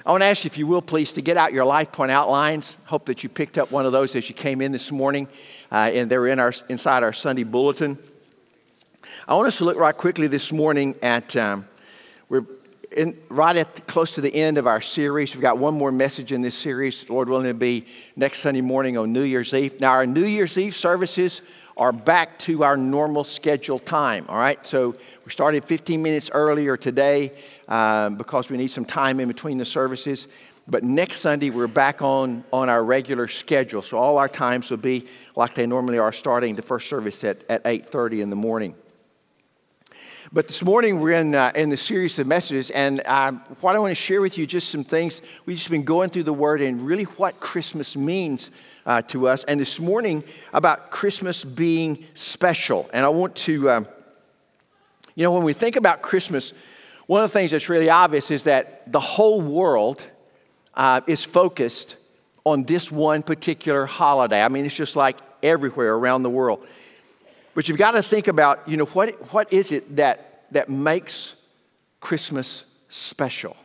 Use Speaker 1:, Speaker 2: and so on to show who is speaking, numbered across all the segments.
Speaker 1: I want to ask you, if you will, please, to get out your Life Point outlines. Hope that you picked up one of those as you came in this morning, and they were inside our Sunday bulletin. I want us to look right quickly this morning at, close to the end of our series. We've got one more message in this series, Lord willing, to be next Sunday morning on New Year's Eve. Now, our New Year's Eve services are back to our normal scheduled time, all right? So we started 15 minutes earlier today because we need some time in between the services. But next Sunday, we're back on our regular schedule. So all our times will be like they normally are, starting the first service at 8:30 in the morning. But this morning, we're in the series of messages, and what I want to share with you, just some things. We've just been going through the Word and really what Christmas means to us. And this morning, about Christmas being special. And I want to, when we think about Christmas, one of the things that's really obvious is that the whole world is focused on this one particular holiday. I mean, it's just like everywhere around the world. But you've got to think about, what is it that makes Christmas special?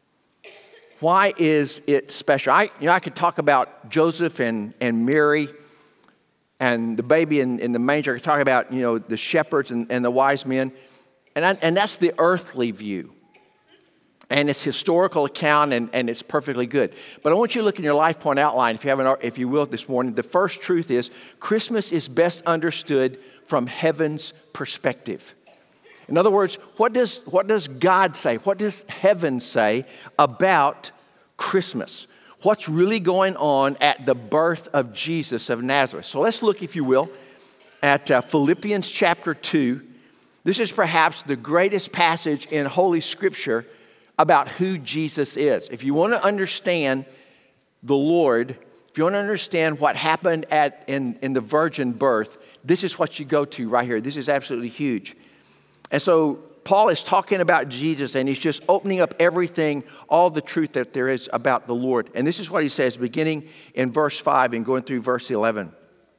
Speaker 1: Why is it special? I could talk about Joseph and Mary and the baby in the manger. I could talk about, the shepherds and the wise men. And that's the earthly view. And it's historical account, and it's perfectly good. But I want you to look in your Life Point outline, if you will, this morning. The first truth is Christmas is best understood from heaven's perspective. In other words, what does God say? What does heaven say about Christmas? What's really going on at the birth of Jesus of Nazareth? So let's look, if you will, at Philippians chapter 2. This is perhaps the greatest passage in Holy Scripture about who Jesus is. If you want to understand the Lord, if you want to understand what happened in the virgin birth, this is what you go to right here. This is absolutely huge. And so Paul is talking about Jesus, and he's just opening up everything, all the truth that there is about the Lord. And this is what he says, beginning in verse 5 and going through verse 11.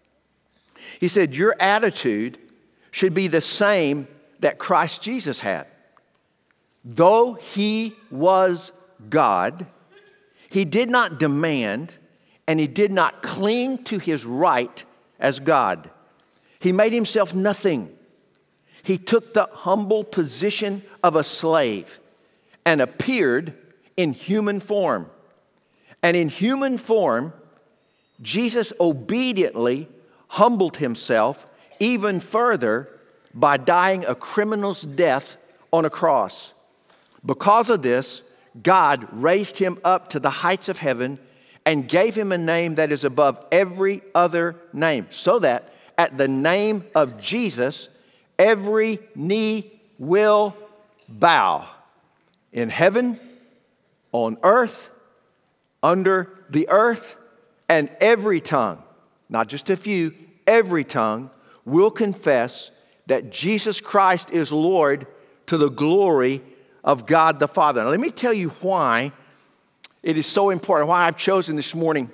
Speaker 1: He said, your attitude should be the same that Christ Jesus had. Though he was God, he did not demand and he did not cling to his right as God. He made himself nothing. He took the humble position of a slave and appeared in human form. And in human form, Jesus obediently humbled himself even further by dying a criminal's death on a cross. Because of this, God raised him up to the heights of heaven and gave him a name that is above every other name, so that at the name of Jesus, every knee will bow in heaven, on earth, under the earth, and every tongue, not just a few, every tongue will confess that Jesus Christ is Lord to the glory of God the Father. Now, let me tell you why it is so important, why I've chosen this morning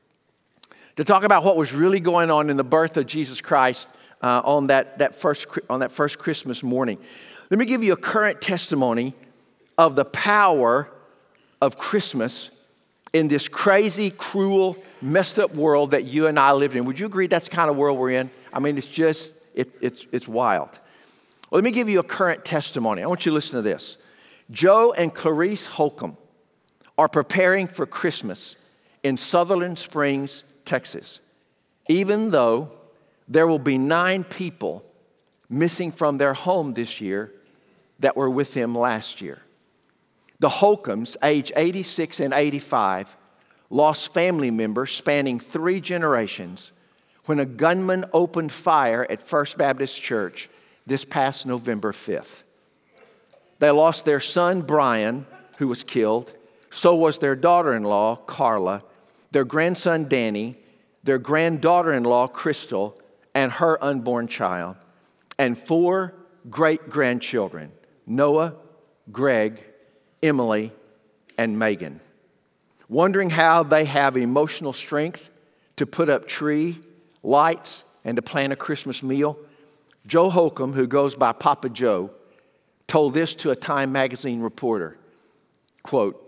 Speaker 1: to talk about what was really going on in the birth of Jesus Christ on that first Christmas morning. Let me give you a current testimony of the power of Christmas in this crazy, cruel, messed up world that you and I live in. Would you agree that's the kind of world we're in? I mean, it's just, it's wild. Well, let me give you a current testimony. I want you to listen to this. Joe and Clarice Holcomb are preparing for Christmas in Sutherland Springs, Texas, even though there will be 9 people missing from their home this year that were with them last year. The Holcombs, age 86 and 85, lost family members spanning 3 generations when a gunman opened fire at First Baptist Church this past November 5th. They lost their son, Brian, who was killed. So was their daughter-in-law, Carla, their grandson, Danny, their granddaughter-in-law, Crystal, and her unborn child, and 4 great-grandchildren, Noah, Greg, Emily, and Megan. Wondering how they have emotional strength to put up tree, lights, and to plan a Christmas meal, Joe Holcomb, who goes by Papa Joe, told this to a Time magazine reporter, quote,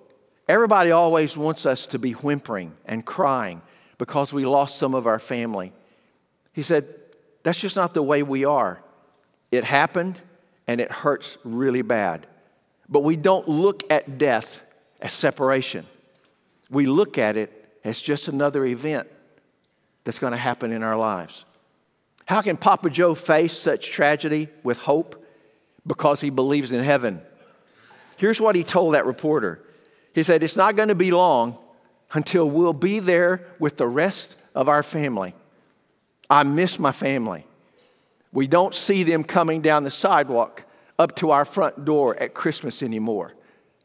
Speaker 1: Everybody always wants us to be whimpering and crying because we lost some of our family. He said, that's just not the way we are. It happened and it hurts really bad. But we don't look at death as separation. We look at it as just another event that's going to happen in our lives. How can Papa Joe face such tragedy with hope? Because he believes in heaven. Here's what he told that reporter. He said, it's not going to be long until we'll be there with the rest of our family. I miss my family. We don't see them coming down the sidewalk up to our front door at Christmas anymore.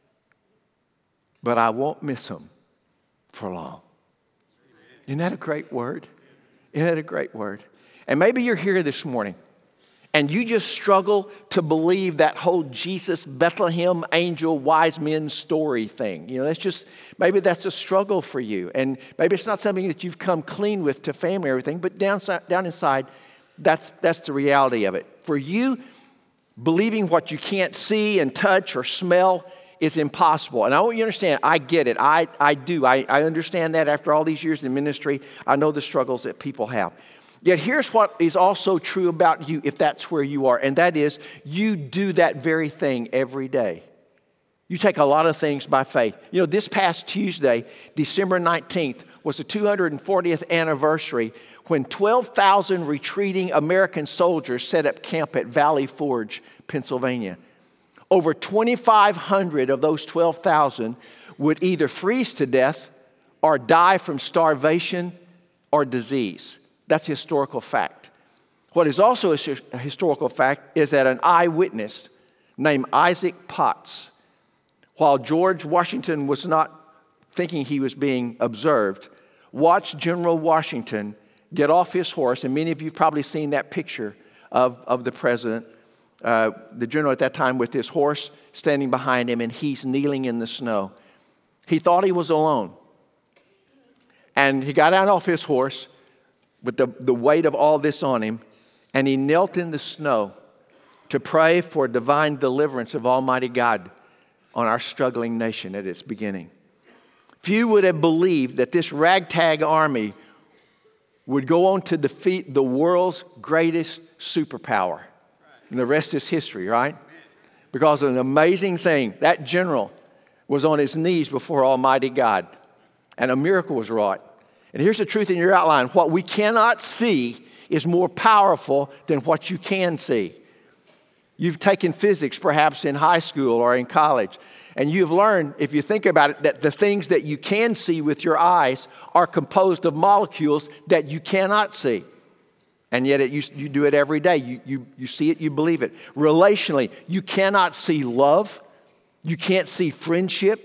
Speaker 1: But I won't miss them for long. Isn't that a great word? Isn't that a great word? And maybe you're here this morning and you just struggle to believe that whole Jesus, Bethlehem, angel, wise men story thing. Maybe that's a struggle for you. And maybe it's not something that you've come clean with to family or everything, but down inside, that's the reality of it. For you, believing what you can't see and touch or smell is impossible. And I want you to understand, I get it. I do. I understand that after all these years in ministry. I know the struggles that people have. Yet here's what is also true about you if that's where you are, and that is you do that very thing every day. You take a lot of things by faith. This past Tuesday, December 19th, was the 240th anniversary when 12,000 retreating American soldiers set up camp at Valley Forge, Pennsylvania. Over 2,500 of those 12,000 would either freeze to death or die from starvation or disease. That's a historical fact. What is also a historical fact is that an eyewitness named Isaac Potts, while George Washington was not thinking he was being observed, watched General Washington get off his horse, and many of you have probably seen that picture of the president, the general at that time with his horse standing behind him, and he's kneeling in the snow. He thought he was alone. And he got out off his horse with the weight of all this on him, and he knelt in the snow to pray for divine deliverance of Almighty God on our struggling nation at its beginning. Few would have believed that this ragtag army would go on to defeat the world's greatest superpower. And the rest is history, right? Because of an amazing thing, that general was on his knees before Almighty God, and a miracle was wrought. And here's the truth in your outline. What we cannot see is more powerful than what you can see. You've taken physics perhaps in high school or in college, and you've learned, if you think about it, that the things that you can see with your eyes are composed of molecules that you cannot see. And yet you do it every day. You see it, you believe it. Relationally, you cannot see love. You can't see friendship.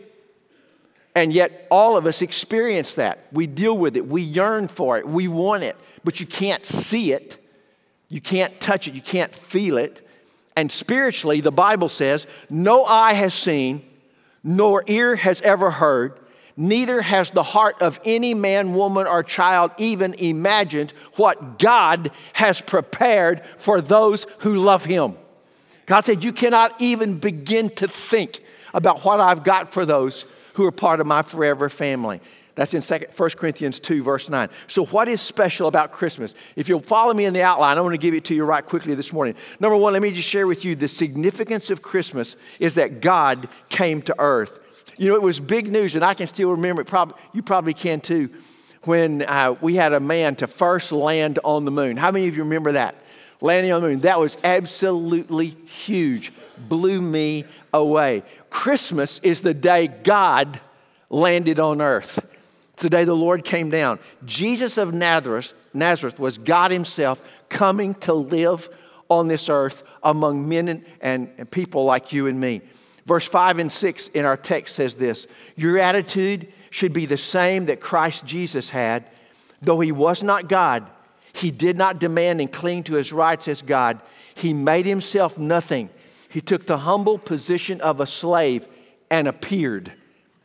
Speaker 1: And yet all of us experience that. We deal with it. We yearn for it. We want it. But you can't see it. You can't touch it. You can't feel it. And spiritually, the Bible says, no eye has seen, nor ear has ever heard, neither has the heart of any man, woman, or child even imagined what God has prepared for those who love Him. God said, you cannot even begin to think about what I've got for those who are part of my forever family. That's in 1 Corinthians 2, verse 9. So what is special about Christmas? If you'll follow me in the outline, I want to give it to you right quickly this morning. Number one, let me just share with you the significance of Christmas is that God came to earth. It was big news, and I can still remember it. You probably can too, when we had a man to first land on the moon. How many of you remember that? Landing on the moon. That was absolutely huge. Blew me away. Christmas is the day God landed on earth. It's the day the Lord came down. Jesus of Nazareth was God Himself coming to live on this earth among men and people like you and me. Verse 5 and 6 in our text says this: your attitude should be the same that Christ Jesus had. Though He was not God, He did not demand and cling to His rights as God. He made Himself nothing. He took the humble position of a slave and appeared.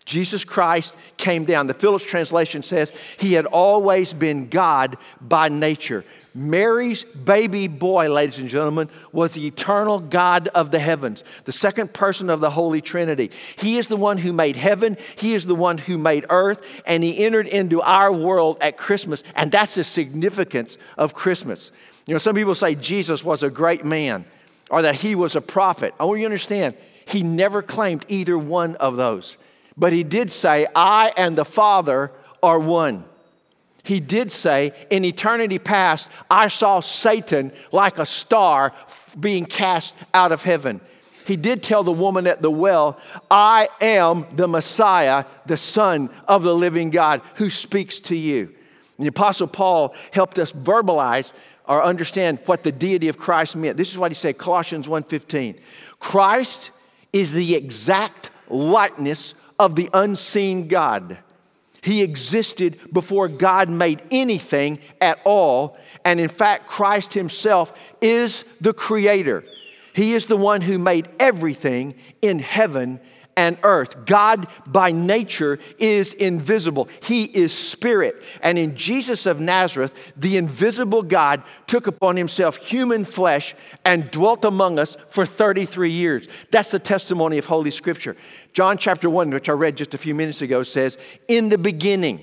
Speaker 1: Jesus Christ came down. The Phillips translation says he had always been God by nature. Mary's baby boy, ladies and gentlemen, was the eternal God of the heavens, the second person of the Holy Trinity. He is the one who made heaven. He is the one who made earth, and he entered into our world at Christmas, and that's the significance of Christmas. You know, some people say Jesus was a great man or that he was a prophet. I want you to understand, he never claimed either one of those, but he did say, I and the Father are one. He did say, in eternity past, I saw Satan like a star being cast out of heaven. He did tell the woman at the well, I am the Messiah, the Son of the living God who speaks to you. And the Apostle Paul helped us verbalize or understand what the deity of Christ meant. This is what he said, Colossians 1:15. Christ is the exact likeness of the unseen God. He existed before God made anything at all. And in fact, Christ himself is the creator. He is the one who made everything in heaven and earth. God by nature is invisible. He is spirit. And in Jesus of Nazareth, the invisible God took upon himself human flesh and dwelt among us for 33 years. That's the testimony of Holy Scripture. John chapter 1, which I read just a few minutes ago, says, in the beginning.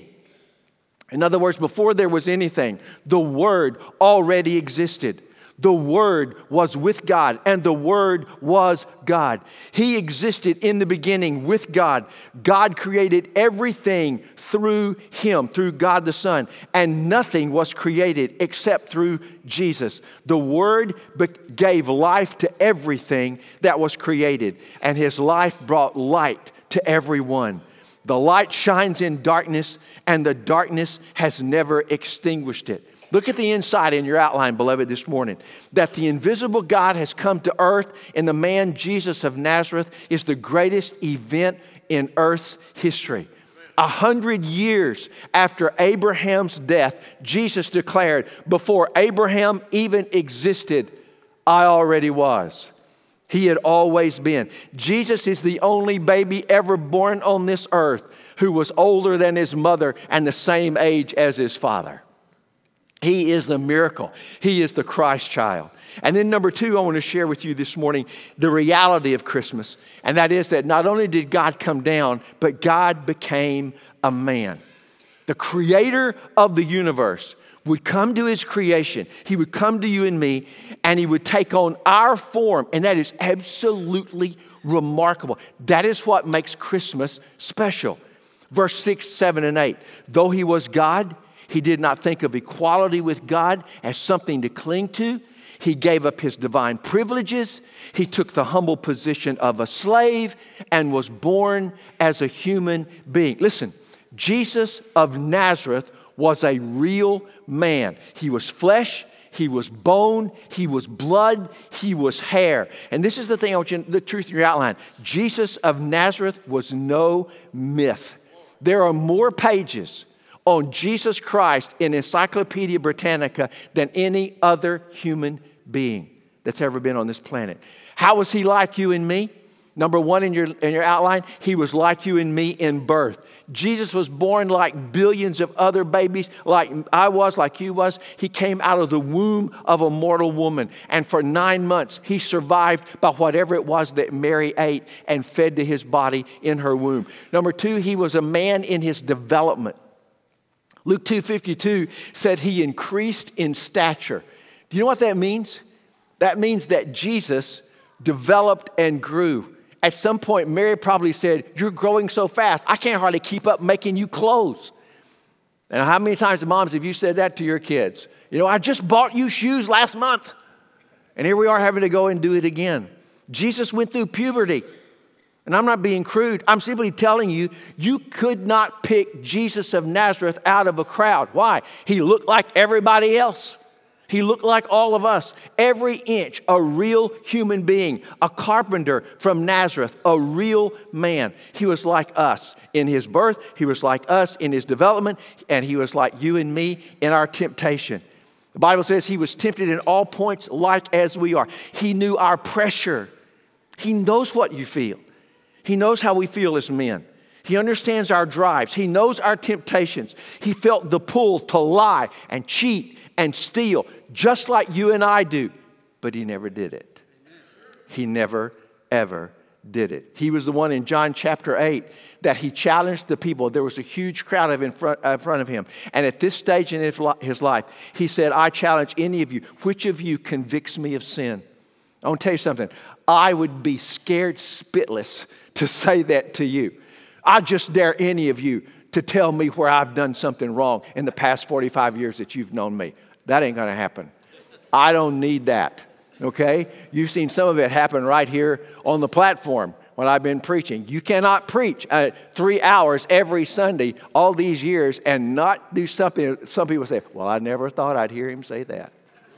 Speaker 1: In other words, before there was anything, the Word already existed. The Word was with God, and the Word was God. He existed in the beginning with God. God created everything through him, through God the Son, and nothing was created except through Jesus. The Word gave life to everything that was created, and his life brought light to everyone. The light shines in darkness, and the darkness has never extinguished it. Look at the inside in your outline, beloved, this morning. That the invisible God has come to earth in the man Jesus of Nazareth is the greatest event in earth's history. 100 years after Abraham's death, Jesus declared, before Abraham even existed, I already was. He had always been. Jesus is the only baby ever born on this earth who was older than his mother and the same age as his father. He is the miracle. He is the Christ child. And then number two, I want to share with you this morning the reality of Christmas. And that is that not only did God come down, but God became a man. The creator of the universe would come to his creation. He would come to you and me, and he would take on our form. And that is absolutely remarkable. That is what makes Christmas special. Verse 6, 7, and 8. Though he was God, he did not think of equality with God as something to cling to. He gave up his divine privileges. He took the humble position of a slave and was born as a human being. Listen, Jesus of Nazareth was a real man. He was flesh, he was bone, he was blood, he was hair. And this is the thing I want you, the truth in your outline. Jesus of Nazareth was no myth. There are more pages on Jesus Christ in Encyclopedia Britannica than any other human being that's ever been on this planet. How was he like you and me? Number one in your outline, he was like you and me in birth. Jesus was born like billions of other babies, like I was, like you was. He came out of the womb of a mortal woman. And for 9 months, he survived by whatever it was that Mary ate and fed to his body in her womb. Number two, he was a man in his development. Luke 2:52 said he increased in stature. Do you know what that means? That means that Jesus developed and grew. At some point, Mary probably said, you're growing so fast, I can't hardly keep up making you clothes. And how many times, moms, have you said that to your kids? You know, I just bought you shoes last month. And here we are having to go and do it again. Jesus went through puberty. And I'm not being crude. I'm simply telling you, you could not pick Jesus of Nazareth out of a crowd. Why? He looked like everybody else. He looked like all of us. Every inch, a real human being, a carpenter from Nazareth, a real man. He was like us in his birth. He was like us in his development. And he was like you and me in our temptation. The Bible says he was tempted in all points like as we are. He knew our pressure. He knows what you feel. He knows how we feel as men. He understands our drives. He knows our temptations. He felt the pull to lie and cheat and steal, just like you and I do. But he never did it. He never, ever did it. He was the one in John chapter 8 that he challenged the people. There was a huge crowd in front of him. And at this stage in his life, he said, I challenge any of you, which of you convicts me of sin? I want to tell you something. I would be scared spitless to say that to you. I just dare any of you to tell me where I've done something wrong in the past 45 years that you've known me. That ain't going to happen. I don't need that, okay? You've seen some of it happen right here on the platform when I've been preaching. You cannot preach 3 hours every Sunday all these years and not do something. Some people say, well, I never thought I'd hear him say that.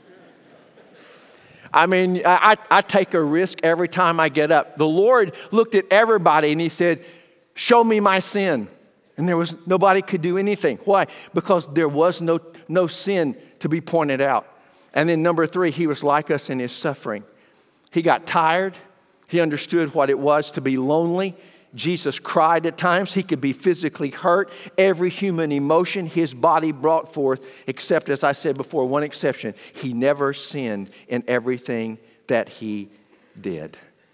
Speaker 1: I mean, I take a risk every time I get up. The Lord looked at everybody and he said, show me my sin. And nobody could do anything. Why? Because there was no sin to be pointed out. And then number 3, he was like us in his suffering. He got tired. He understood what it was to be lonely. Jesus cried at times. He could be physically hurt. Every human emotion his body brought forth, except, as I said before, one exception. He never sinned in everything that he did.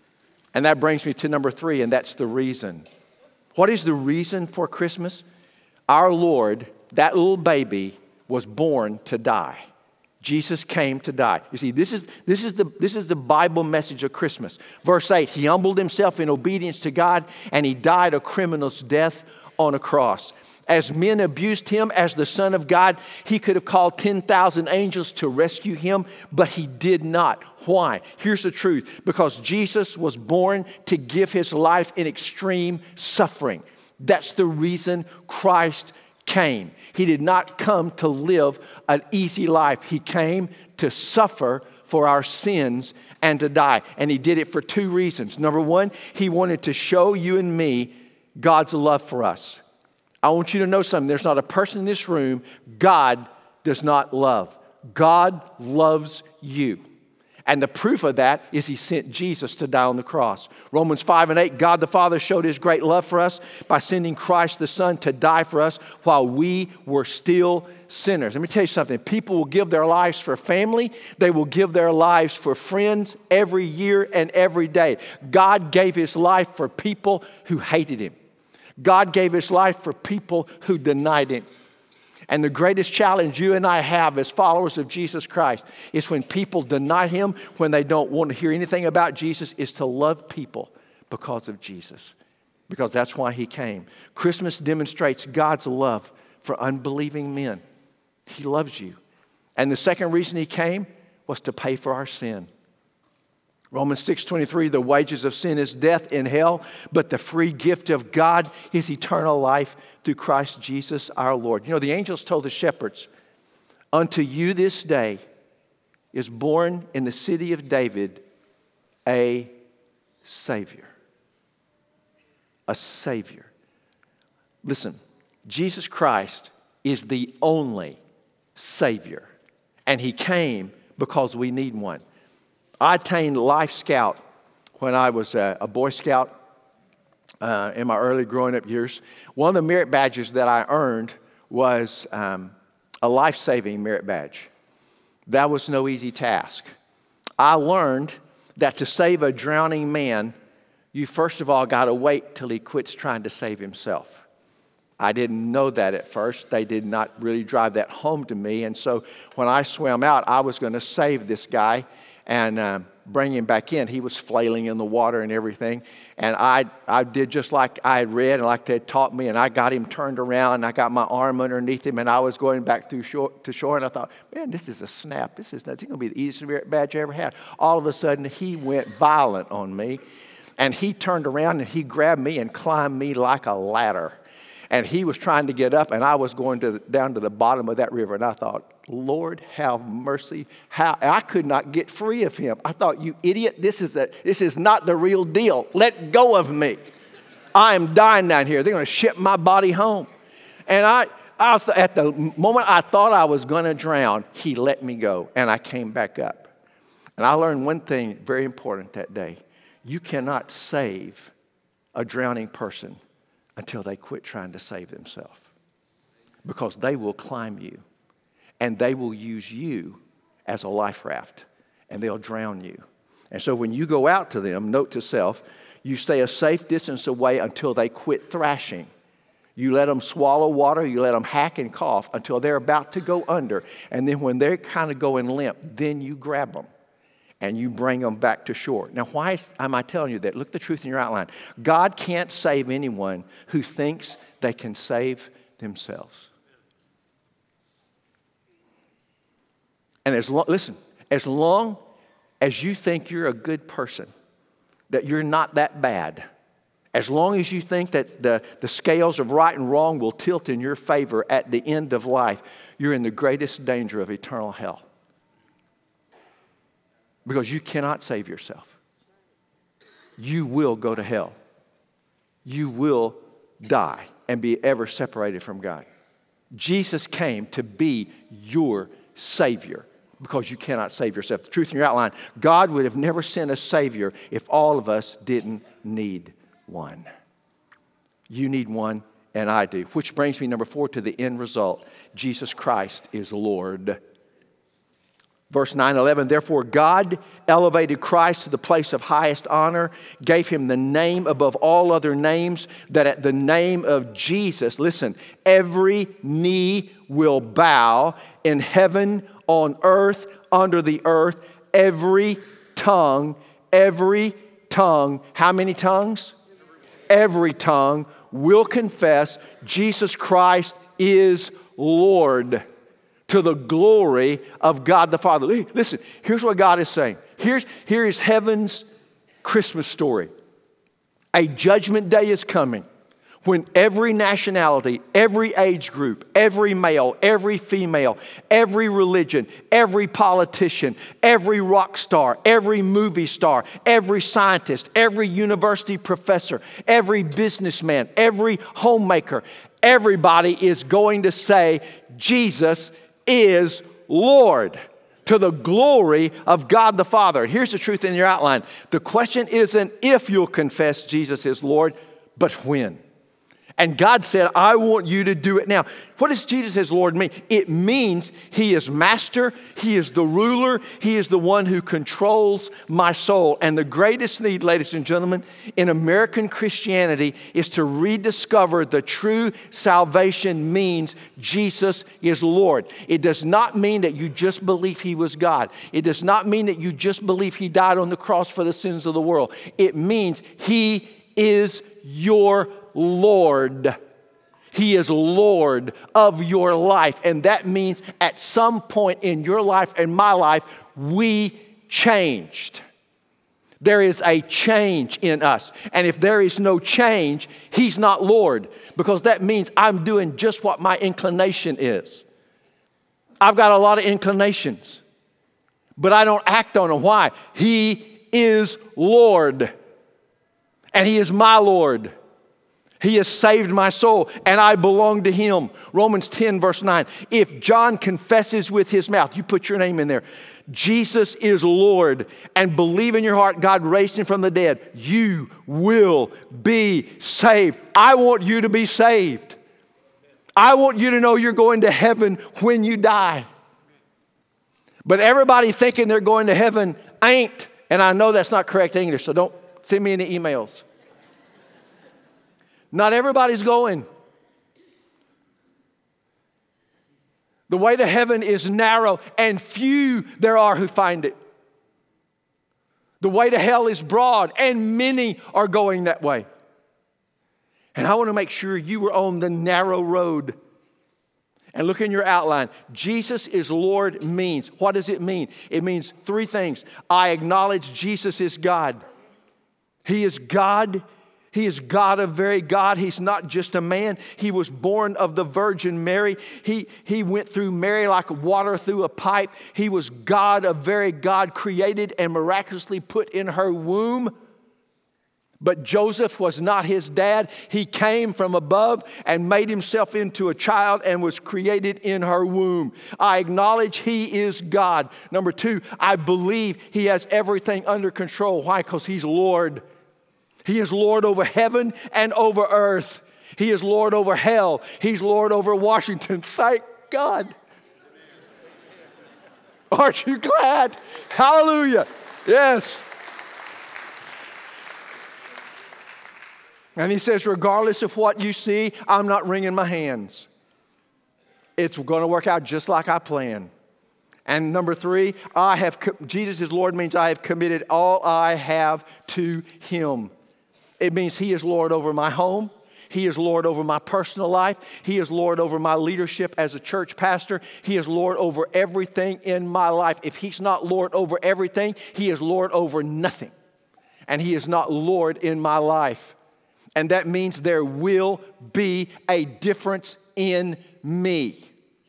Speaker 1: And that brings me to number 3, and that's the reason. What is the reason for Christmas? Our Lord, that little baby, was born to die. Jesus came to die. You see, this is the Bible message of Christmas. Verse 8, he humbled himself in obedience to God, and he died a criminal's death on a cross. As men abused him as the Son of God, he could have called 10,000 angels to rescue him, but he did not. Why? Here's the truth. Because Jesus was born to give his life in extreme suffering. That's the reason Christ came. He did not come to live an easy life. He came to suffer for our sins and to die. And he did it for 2 reasons. Number 1, he wanted to show you and me God's love for us. I want you to know something. There's not a person in this room God does not love. God loves you. And the proof of that is he sent Jesus to die on the cross. Romans 5 and 8, God the Father showed his great love for us by sending Christ the Son to die for us while we were still sinners. Let me tell you something. People will give their lives for family. They will give their lives for friends every year and every day. God gave his life for people who hated him. God gave his life for people who denied him. And the greatest challenge you and I have as followers of Jesus Christ is when people deny him, when they don't want to hear anything about Jesus, is to love people because of Jesus. Because that's why he came. Christmas demonstrates God's love for unbelieving men. He loves you. And the second reason he came was to pay for our sin. Romans 6:23, the wages of sin is death in hell, but the free gift of God is eternal life through Christ Jesus our Lord. You know, the angels told the shepherds, unto you this day is born in the city of David a Savior. A Savior. Listen, Jesus Christ is the only Savior, and he came because we need one. I attained Life Scout when I was a Boy Scout in my early growing up years. One of the merit badges that I earned was a life-saving merit badge. That was no easy task. I learned that to save a drowning man, you first of all got to wait till he quits trying to save himself. I didn't know that at first. They did not really drive that home to me. And so when I swam out, I was going to save this guy and bring him back in. He was flailing in the water and everything. And I did just like I had read and like they had taught me. And I got him turned around and I got my arm underneath him. And I was going back to shore. And I thought, man, this is a snap. This is going to be the easiest badge I ever had. All of a sudden, he went violent on me. And he turned around and he grabbed me and climbed me like a ladder. And he was trying to get up, and I was going down to the bottom of that river. And I thought, Lord, have mercy. I could not get free of him. I thought, you idiot, this is not the real deal. Let go of me. I am dying down here. They're going to ship my body home. And at the moment I thought I was going to drown, he let me go, and I came back up. And I learned one thing very important that day. You cannot save a drowning person until they quit trying to save themselves. Because they will climb you, and they will use you as a life raft, and they'll drown you. And so when you go out to them, note to self, you stay a safe distance away until they quit thrashing. You let them swallow water, you let them hack and cough until they're about to go under. And then when they're kind of going limp, then you grab them and you bring them back to shore. Now, why am I telling you that? Look the truth in your outline. God can't save anyone who thinks they can save themselves. And as long as you think you're a good person, that you're not that bad, as long as you think that the scales of right and wrong will tilt in your favor at the end of life, you're in the greatest danger of eternal hell. Because you cannot save yourself. You will go to hell. You will die and be ever separated from God. Jesus came to be your Savior because you cannot save yourself. The truth in your outline, God would have never sent a Savior if all of us didn't need one. You need one, and I do. Which brings me, number 4, to the end result. Jesus Christ is Lord. Verse 9-11, therefore God elevated Christ to the place of highest honor, gave him the name above all other names, that at the name of Jesus, listen, every knee will bow in heaven, on earth, under the earth, every tongue, how many tongues? Every tongue will confess Jesus Christ is Lord, to the glory of God the Father. Listen, here's what God is saying. Here is heaven's Christmas story. A judgment day is coming when every nationality, every age group, every male, every female, every religion, every politician, every rock star, every movie star, every scientist, every university professor, every businessman, every homemaker, everybody is going to say, Jesus is Lord, to the glory of God the Father. Here's the truth in your outline. The question isn't if you'll confess Jesus is Lord, but when. And God said, I want you to do it now. What does Jesus as Lord mean? It means He is master, He is the ruler, He is the one who controls my soul. And the greatest need, ladies and gentlemen, in American Christianity is to rediscover the true salvation means Jesus is Lord. It does not mean that you just believe He was God. It does not mean that you just believe He died on the cross for the sins of the world. It means He is your Lord. He is Lord of your life. And that means at some point in your life and my life, we changed. There is a change in us. And if there is no change, He's not Lord. Because that means I'm doing just what my inclination is. I've got a lot of inclinations, but I don't act on them. Why? He is Lord. And He is my Lord. He has saved my soul, and I belong to Him. Romans 10, verse 9. If John confesses with his mouth, you put your name in there, Jesus is Lord, and believe in your heart God raised Him from the dead, you will be saved. I want you to be saved. I want you to know you're going to heaven when you die. But everybody thinking they're going to heaven ain't, and I know that's not correct English, so don't send me any emails. Not everybody's going. The way to heaven is narrow, and few there are who find it. The way to hell is broad, and many are going that way. And I want to make sure you are on the narrow road. And look in your outline. Jesus is Lord means, what does it mean? It means 3 things. I acknowledge Jesus is God. He is God. He is God of very God. He's not just a man. He was born of the Virgin Mary. He went through Mary like water through a pipe. He was God of very God, created and miraculously put in her womb. But Joseph was not his dad. He came from above and made himself into a child and was created in her womb. I acknowledge He is God. Number 2, I believe He has everything under control. Why? Because He's Lord. He is Lord over heaven and over earth. He is Lord over hell. He's Lord over Washington. Thank God. Aren't you glad? Hallelujah. Yes. And he says, regardless of what you see, I'm not wringing my hands. It's going to work out just like I planned. And number 3, Jesus is Lord means I have committed all I have to him. It means he is Lord over my home. He is Lord over my personal life. He is Lord over my leadership as a church pastor. He is Lord over everything in my life. If he's not Lord over everything, he is Lord over nothing. And he is not Lord in my life. And that means there will be a difference in me.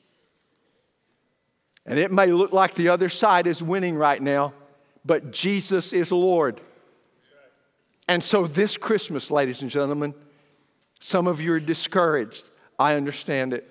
Speaker 1: And it may look like the other side is winning right now, but Jesus is Lord. And so this Christmas, ladies and gentlemen, some of you are discouraged. I understand it.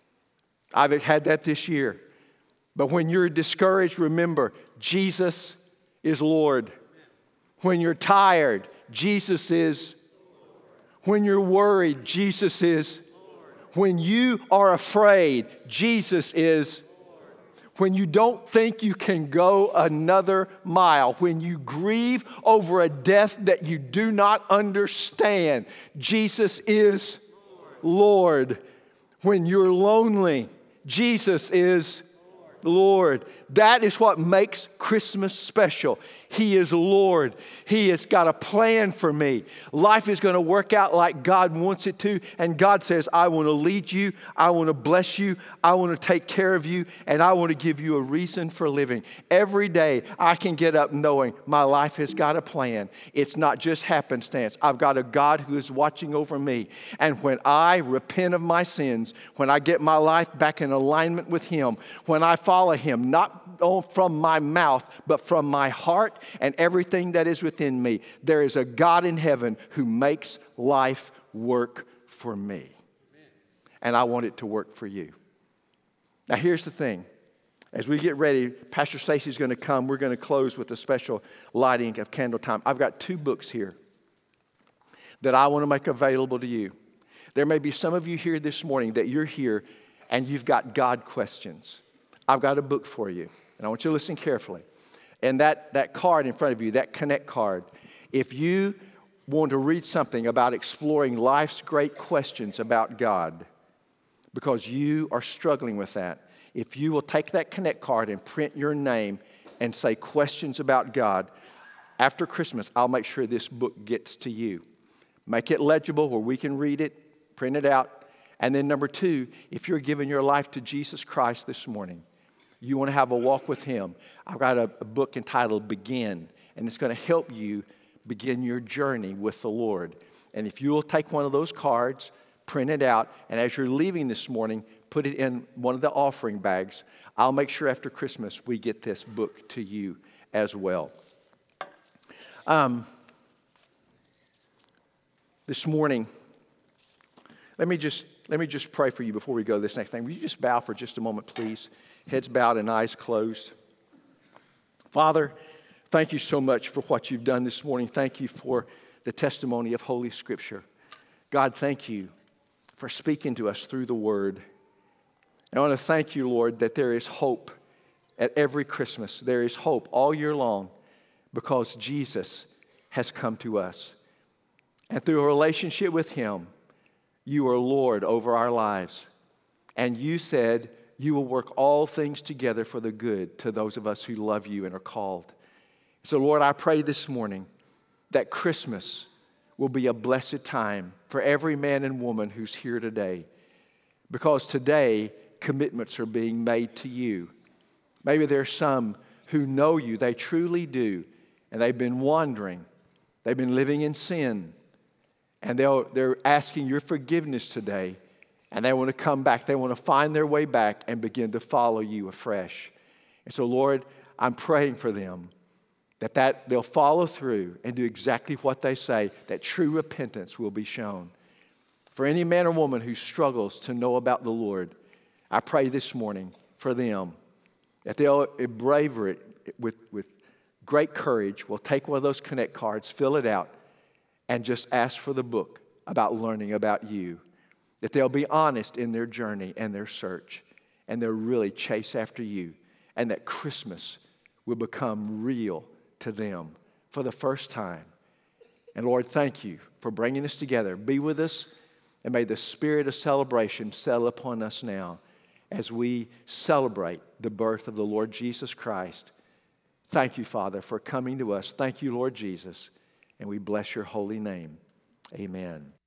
Speaker 1: I've had that this year. But when you're discouraged, remember, Jesus is Lord. When you're tired, Jesus is. When you're worried, Jesus is. When you are afraid, Jesus is. When you don't think you can go another mile, when you grieve over a death that you do not understand, Jesus is Lord. When you're lonely, Jesus is Lord. That is what makes Christmas special. He is Lord. He has got a plan for me. Life is going to work out like God wants it to. And God says, I want to lead you. I want to bless you. I want to take care of you. And I want to give you a reason for living. Every day I can get up knowing my life has got a plan. It's not just happenstance. I've got a God who is watching over me. And when I repent of my sins, when I get my life back in alignment with him, when I follow him, not from my mouth, but from my heart and everything that is within me, there is a God in heaven who makes life work for me. And I want it to work for you. Now here's the thing. As we get ready, Pastor Stacy's going to come. We're going to close with a special lighting of candle time. I've got 2 books here that I want to make available to you. There may be some of you here this morning that you're here and you've got God questions. I've got a book for you. And I want you to listen carefully. And that card in front of you, that Connect card, if you want to read something about exploring life's great questions about God, because you are struggling with that, if you will take that Connect card and print your name and say questions about God, after Christmas, I'll make sure this book gets to you. Make it legible where we can read it, print it out. And then number 2, if you're giving your life to Jesus Christ this morning, you want to have a walk with him, I've got a book entitled Begin, and it's going to help you begin your journey with the Lord. And if you will take one of those cards, print it out, and as you're leaving this morning, put it in one of the offering bags, I'll make sure after Christmas we get this book to you as well. This morning, let me just pray for you before we go to this next thing. Will you just bow for just a moment, please? Heads bowed and eyes closed. Father, thank you so much for what you've done this morning. Thank you for the testimony of Holy Scripture. God, thank you for speaking to us through the Word. And I want to thank you, Lord, that there is hope at every Christmas. There is hope all year long because Jesus has come to us. And through a relationship with him, you are Lord over our lives. And you said you will work all things together for the good to those of us who love you and are called. So, Lord, I pray this morning that Christmas will be a blessed time for every man and woman who's here today. Because today, commitments are being made to you. Maybe there's some who know you, they truly do, and they've been wandering. They've been living in sin. And they're asking your forgiveness today. And they want to come back. They want to find their way back and begin to follow you afresh. And so, Lord, I'm praying for them that they'll follow through and do exactly what they say, that true repentance will be shown. For any man or woman who struggles to know about the Lord, I pray this morning for them that they'll brave it with great courage. Will take one of those Connect cards, fill it out, and just ask for the book about learning about you, that they'll be honest in their journey and their search, and they'll really chase after you, and that Christmas will become real to them for the first time. And Lord, thank you for bringing us together. Be with us, and may the spirit of celebration settle upon us now as we celebrate the birth of the Lord Jesus Christ. Thank you, Father, for coming to us. Thank you, Lord Jesus, and we bless your holy name. Amen.